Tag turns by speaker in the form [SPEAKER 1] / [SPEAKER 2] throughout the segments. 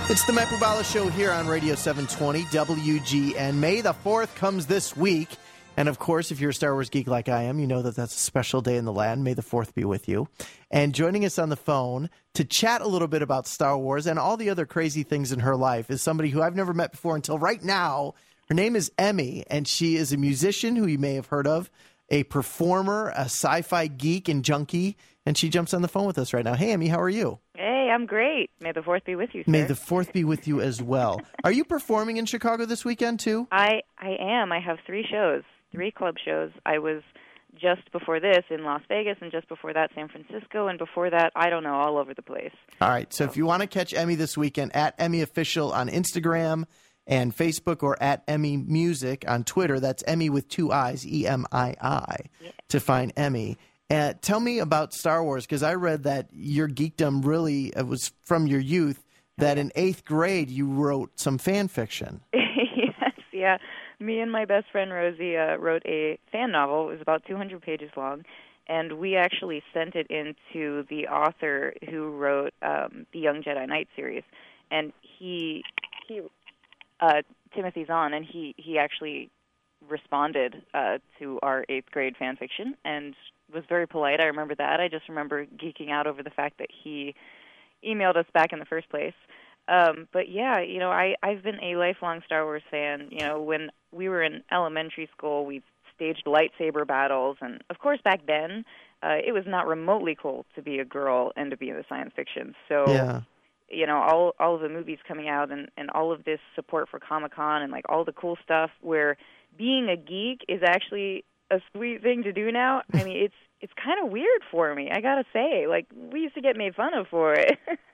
[SPEAKER 1] It's the Matt Bubala Show here on Radio 720 WGN. May the 4th comes this week. And, of course, if you're a Star Wars geek like I am, you know that that's a special day in the land. May the 4th be with you. And joining us on the phone to chat a little bit about Star Wars and all the other crazy things in her life is somebody who I've never met before until right now. Her name is Emmy, and she is a musician who you may have heard of, a performer, a sci-fi geek and junkie, and she jumps on the phone with us right now. Hey, Emmy, how are you?
[SPEAKER 2] Hey, I'm great. May the 4th be with you, sir.
[SPEAKER 1] May the 4th be with you as well. Are you performing in Chicago this weekend, too?
[SPEAKER 2] I am. I have 3 shows, 3 club shows. I was just before this in Las Vegas, and just before that San Francisco, and before that, I don't know, all over the place.
[SPEAKER 1] All right, so if you want to catch Emmy this weekend, at Emmy Official on Instagram and Facebook, or at Emmy Music on Twitter. That's Emmy with 2 I's, E-M-I-I, to find Emmy. Tell me about Star Wars, because I read that your geekdom really was from your youth, that in 8th grade you wrote some fan fiction.
[SPEAKER 2] Yes, yeah. Me and my best friend Rosie wrote a fan novel. It was about 200 pages long, and we actually sent it into the author who wrote the Young Jedi Knight series. And he Timothy Zahn, and he actually responded to our 8th grade fan fiction and was very polite. I remember that. I just remember geeking out over the fact that he emailed us back in the first place. But yeah, you know, I've been a lifelong Star Wars fan. You know, when we were in elementary school, we staged lightsaber battles, and of course back then, it was not remotely cool to be a girl and to be into science fiction. So,
[SPEAKER 1] yeah.
[SPEAKER 2] You know, all of the movies coming out and all of this support for Comic-Con and like all the cool stuff where being a geek is actually a sweet thing to do now. I mean, it's kind of weird for me, I gotta say. Like, we used to get made fun of for it.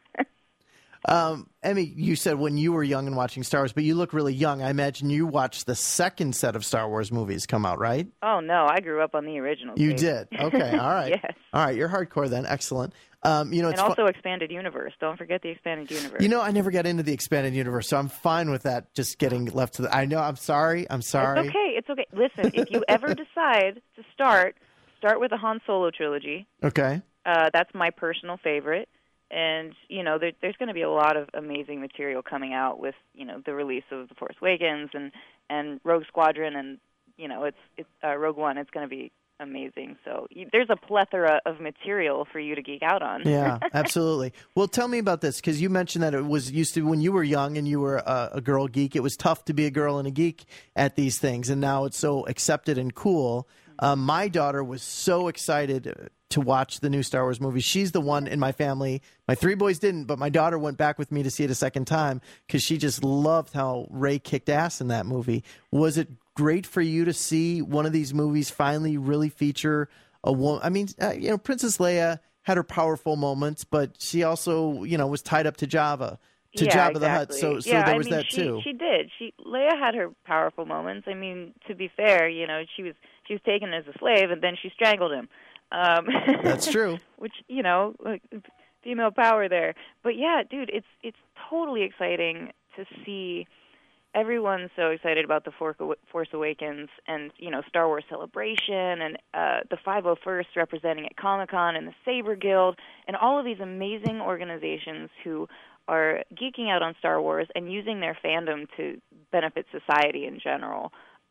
[SPEAKER 1] Emmy, you said when you were young and watching Star Wars, but you look really young. I imagine you watched the second set of Star Wars movies come out, right?
[SPEAKER 2] Oh, no, I grew up on the original.
[SPEAKER 1] You did? Okay, all right.
[SPEAKER 2] Yes.
[SPEAKER 1] All right, you're hardcore then. Excellent. You know,
[SPEAKER 2] and also Expanded Universe. Don't forget the Expanded Universe.
[SPEAKER 1] You know, I never got into the Expanded Universe, so I'm fine with that just getting left to the... I know, I'm sorry.
[SPEAKER 2] It's okay. Listen, if you ever decide to start with the Han Solo trilogy.
[SPEAKER 1] Okay.
[SPEAKER 2] That's my personal favorite. And, you know, there's going to be a lot of amazing material coming out with, you know, the release of The Force Awakens and Rogue Squadron and, you know, it's Rogue One. It's going to be amazing. So there's a plethora of material for you to geek out on.
[SPEAKER 1] Yeah, absolutely. Well, tell me about this, because you mentioned that it was used to, when you were young and you were a girl geek, it was tough to be a girl and a geek at these things, and now it's so accepted and cool. My daughter was so excited to watch the new Star Wars movie. She's the one in my family. My 3 boys didn't, but my daughter went back with me to see it a second time because she just loved how Rey kicked ass in that movie. Was it great for you to see one of these movies finally really feature a woman? I mean, you know, Princess Leia had her powerful moments, but she also, you know, was tied up to Jabba.
[SPEAKER 2] Exactly.
[SPEAKER 1] The Hutt. So there was that too.
[SPEAKER 2] She did. Leia had her powerful moments. I mean, to be fair, you know, she was taken as a slave and then she strangled him.
[SPEAKER 1] That's true.
[SPEAKER 2] Which, you know, like, female power there. But yeah, dude, it's totally exciting to see everyone so excited about the Force Awakens and, you know, Star Wars Celebration and the 501st representing at Comic-Con and the Saber Guild and all of these amazing organizations who are geeking out on Star Wars and using their fandom to benefit society in general.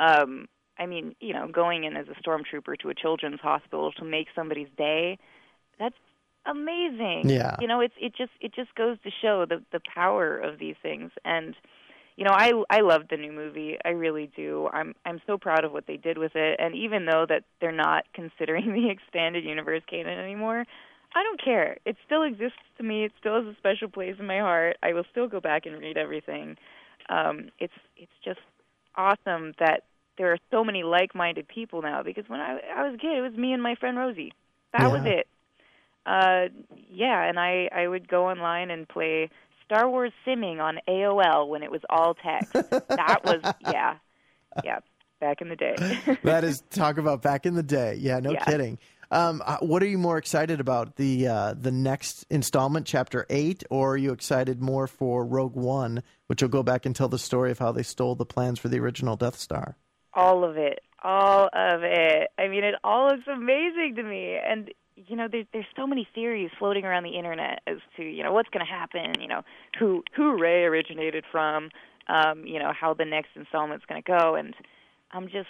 [SPEAKER 2] I mean, you know, going in as a stormtrooper to a children's hospital to make somebody's day, that's amazing.
[SPEAKER 1] Yeah.
[SPEAKER 2] You know, it just goes to show the power of these things. And, you know, I love the new movie. I really do. I'm so proud of what they did with it. And even though that they're not considering the Expanded Universe canon anymore, I don't care. It still exists to me. It still has a special place in my heart. I will still go back and read everything. It's just awesome that there are so many like-minded people now, because when I was a kid, it was me and my friend Rosie. That was it. And I would go online and play Star Wars Simming on AOL when it was all text. That was, yeah, back in the day.
[SPEAKER 1] That is, talk about back in the day. Yeah, no kidding. What are you more excited about, the next installment, Chapter 8, or are you excited more for Rogue One, which will go back and tell the story of how they stole the plans for the original Death Star?
[SPEAKER 2] All of it. I mean, it all looks amazing to me. And, there's so many theories floating around the internet as to, what's going to happen, who Rey originated from, how the next installment's going to go, and I'm just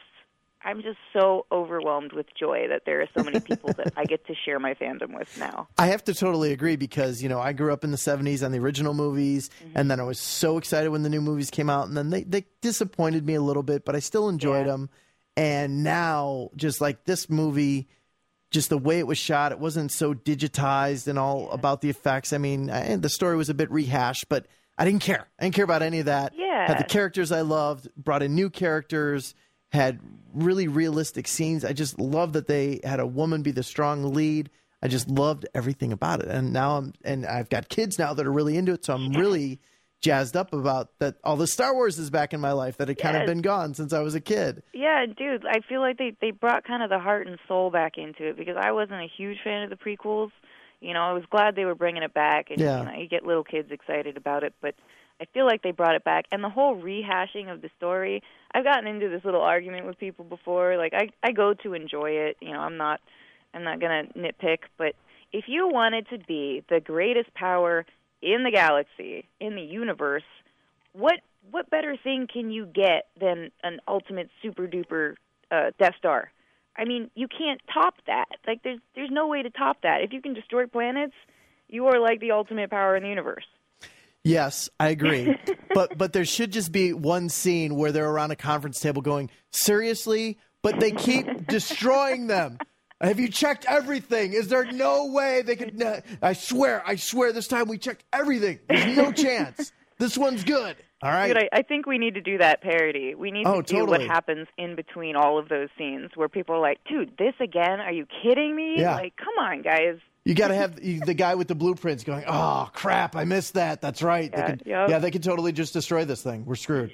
[SPEAKER 2] so overwhelmed with joy that there are so many people that I get to share my fandom with now.
[SPEAKER 1] I have to totally agree because, I grew up in the 70s on the original movies, and then I was so excited when the new movies came out, and then they disappointed me a little bit, but I still enjoyed them. And now, just like this movie, just the way it was shot, it wasn't so digitized and all about the effects. I mean, the story was a bit rehashed, but I didn't care. I didn't care about any of that.
[SPEAKER 2] Yeah.
[SPEAKER 1] Had the characters I loved, brought in new characters, had really realistic scenes. I just love that they had a woman be the strong lead. I just loved everything about it. And now I've got kids now that are really into it, so I'm really jazzed up about that. All the Star Wars is back in my life that had kind of been gone since I was a kid.
[SPEAKER 2] Yeah, dude, I feel like they brought kind of the heart and soul back into it because I wasn't a huge fan of the prequels. I was glad they were bringing it back, and you get little kids excited about it, but I feel like they brought it back. And the whole rehashing of the story, I've gotten into this little argument with people before. Like, I go to enjoy it. I'm not going to nitpick, but if you wanted to be the greatest power in the galaxy, in the universe, what better thing can you get than an ultimate super-duper Death Star? I mean, you can't top that. Like, there's no way to top that. If you can destroy planets, you are like the ultimate power in the universe.
[SPEAKER 1] Yes, I agree. but there should just be one scene where they're around a conference table going, seriously? But they keep destroying them. Have you checked everything? Is there no way they could? I swear, this time we checked everything. There's no chance. This one's good. All right.
[SPEAKER 2] Dude, I think we need to do that parody. We need to do what happens in between all of those scenes where people are like, dude, this again? Are you kidding me?
[SPEAKER 1] Yeah.
[SPEAKER 2] Like, come on, guys.
[SPEAKER 1] You got to have the guy with the blueprints going, oh, crap, I missed that. That's right.
[SPEAKER 2] Yeah,
[SPEAKER 1] they could totally just destroy this thing. We're screwed.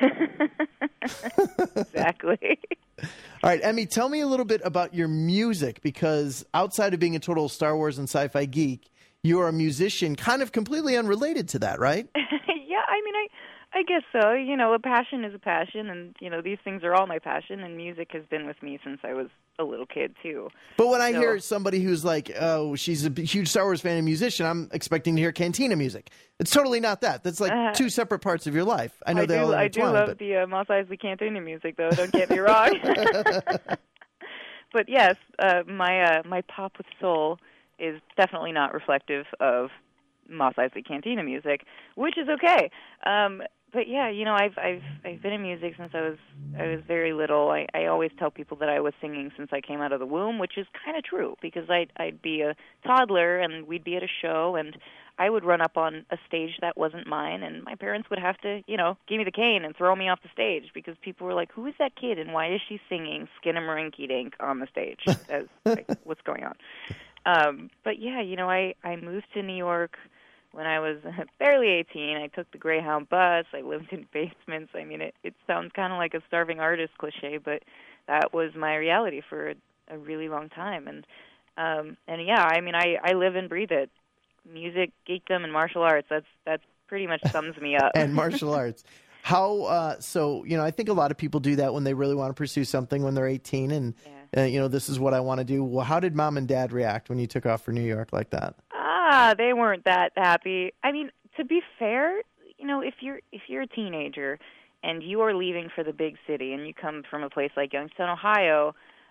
[SPEAKER 2] Exactly.
[SPEAKER 1] All right, Emmy, tell me a little bit about your music, because outside of being a total Star Wars and sci-fi geek, you are a musician kind of completely unrelated to that, right?
[SPEAKER 2] Yeah, I mean, I guess so. A passion is a passion, and, these things are all my passion, and music has been with me since I was a little kid, too.
[SPEAKER 1] But when I hear somebody who's like, oh, she's a huge Star Wars fan and musician, I'm expecting to hear Cantina music. It's totally not that. That's like two separate parts of your life. I know they all intertwine.
[SPEAKER 2] I do love the Mos Eisley Cantina music, though. Don't get me wrong. But yes, my pop with soul is definitely not reflective of Mos Eisley Cantina music, which is okay. But yeah, I've been in music since I was very little. I always tell people that I was singing since I came out of the womb, which is kind of true, because I'd be a toddler and we'd be at a show and I would run up on a stage that wasn't mine, and my parents would have to, give me the cane and throw me off the stage because people were like, who is that kid and why is she singing Skinnamarink-Dink on the stage? As like, what's going on? But yeah, I moved to New York when I was barely 18. I took the Greyhound bus. I lived in basements. I mean, it sounds kind of like a starving artist cliche, but that was my reality for a really long time. And yeah, I mean, I live and breathe it. Music, geekdom, and martial arts. That pretty much sums me up.
[SPEAKER 1] And martial arts. How, I think a lot of people do that when they really want to pursue something when they're 18 and, this is what I want to do. Well, how did mom and dad react when you took off for New York like that?
[SPEAKER 2] They weren't that happy. I mean, to be fair, if you're a teenager and you are leaving for the big city and you come from a place like Youngstown, Ohio,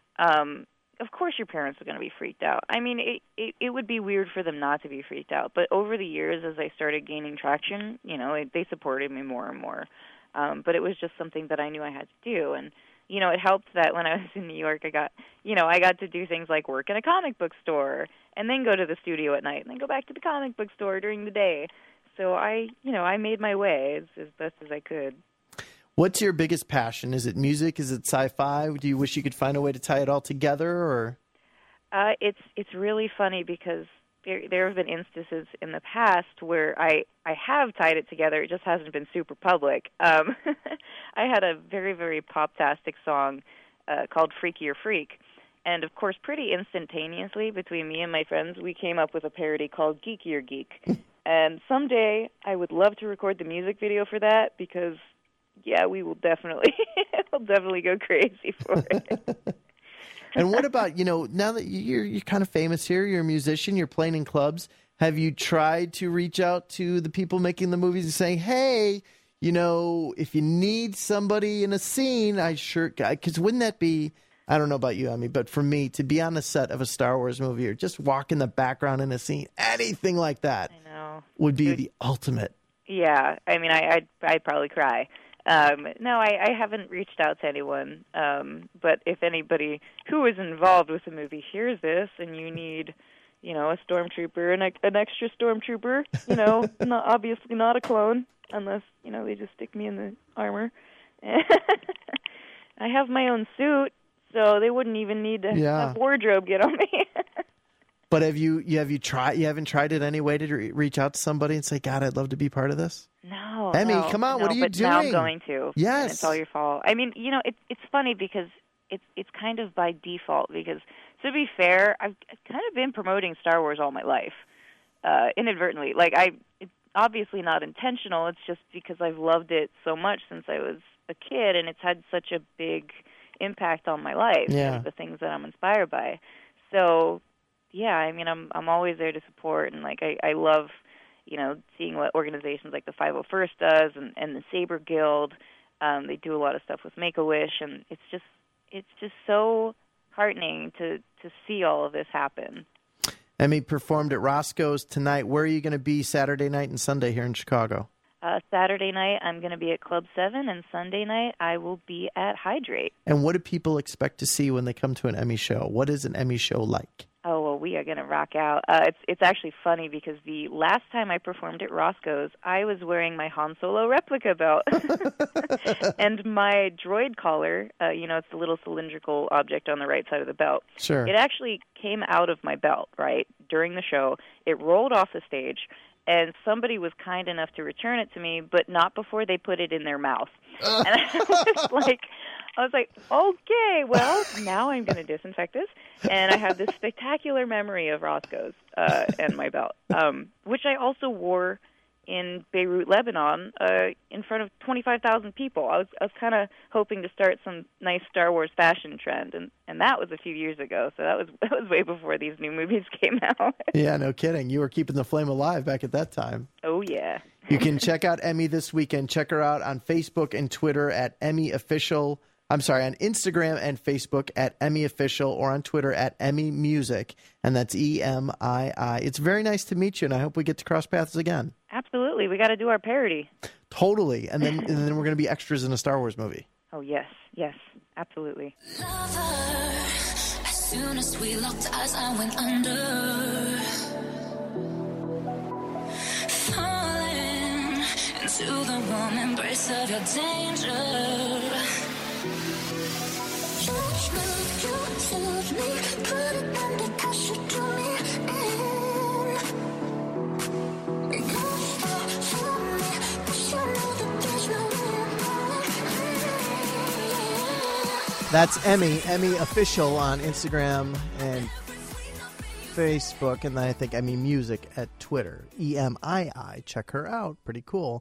[SPEAKER 2] of course your parents are going to be freaked out. I mean, it would be weird for them not to be freaked out. But over the years, as I started gaining traction, they supported me more and more. But it was just something that I knew I had to do. And, it helped that when I was in New York, I got to do things like work in a comic book store and then go to the studio at night and then go back to the comic book store during the day. So I made my way as best as I could.
[SPEAKER 1] What's your biggest passion? Is it music? Is it sci-fi? Do you wish you could find a way to tie it all together? Or
[SPEAKER 2] it's really funny because there have been instances in the past where I have tied it together. It just hasn't been super public. I had a very, very pop-tastic song called Freakier Freak. And, of course, pretty instantaneously between me and my friends, we came up with a parody called Geekier Geek. And someday I would love to record the music video for that because, yeah, we will definitely go crazy for it.
[SPEAKER 1] And what about, now that you're kind of famous here, you're a musician, you're playing in clubs, have you tried to reach out to the people making the movies and saying, hey, if you need somebody in a scene, because wouldn't that be, I don't know about you, Emmy, but for me, to be on the set of a Star Wars movie or just walk in the background in a scene, anything like that would be the ultimate.
[SPEAKER 2] Yeah, I mean, I'd probably cry. No, I haven't reached out to anyone, but if anybody who is involved with the movie hears this and you need, a stormtrooper, an extra stormtrooper, obviously not a clone, unless, they just stick me in the armor. I have my own suit, so they wouldn't even need to have wardrobe get on me.
[SPEAKER 1] But you haven't tried it any way to reach out to somebody and say, God, I'd love to be part of this?
[SPEAKER 2] No.
[SPEAKER 1] Emmy, come on, what are you doing?
[SPEAKER 2] Now I'm going to.
[SPEAKER 1] Yes.
[SPEAKER 2] And it's all your fault. I mean, it's funny because it's kind of by default because, to be fair, I've kind of been promoting Star Wars all my life, inadvertently. It's obviously not intentional. It's just because I've loved it so much since I was a kid, and it's had such a big impact on my life and the things that I'm inspired by. So, yeah, I mean, I'm always there to support, and I love, seeing what organizations like the 501st does and the Saber Guild. They do a lot of stuff with Make-A-Wish, and it's just so heartening to see all of this happen.
[SPEAKER 1] Emmy performed at Roscoe's tonight. Where are you going to be Saturday night and Sunday here in Chicago?
[SPEAKER 2] Saturday night, I'm going to be at Club 7, and Sunday night, I will be at Hydrate.
[SPEAKER 1] And what do people expect to see when they come to an Emmy show? What is an Emmy show like?
[SPEAKER 2] Oh, well, we are going to rock out. It's actually funny because the last time I performed at Roscoe's, I was wearing my Han Solo replica belt. And my droid collar, it's the little cylindrical object on the right side of the belt.
[SPEAKER 1] Sure.
[SPEAKER 2] It actually came out of my belt, right, during the show. It rolled off the stage, and somebody was kind enough to return it to me, but not before they put it in their mouth. And I was like, okay, well, now I'm going to disinfect this. And I have this spectacular memory of Roscoe's and my belt, which I also wore in Beirut, Lebanon, in front of 25,000 people. I was kind of hoping to start some nice Star Wars fashion trend, and that was a few years ago. So that was way before these new movies came out.
[SPEAKER 1] Yeah, no kidding. You were keeping the flame alive back at that time.
[SPEAKER 2] Oh, yeah.
[SPEAKER 1] You can check out Emmy this weekend. Check her out on Facebook and Twitter at Emmy Official. I'm sorry, on Instagram and Facebook at Emmy Official, or on Twitter at Emmy Music, and that's EMII. It's very nice to meet you, and I hope we get to cross paths again.
[SPEAKER 2] Absolutely. We got to do our parody.
[SPEAKER 1] Totally. And then we're going to be extras in a Star Wars movie.
[SPEAKER 2] Oh, yes. Yes. Absolutely.
[SPEAKER 3] Lover, as soon as we locked eyes, I went under. Falling into the warm embrace of your danger. You soothe me, put it under pressure, draw me in. Go for me, but you know that there's no way.
[SPEAKER 1] That's Emmy Official on Instagram and Facebook, and then I think Emmy Music at Twitter. EMII. Check her out. Pretty cool.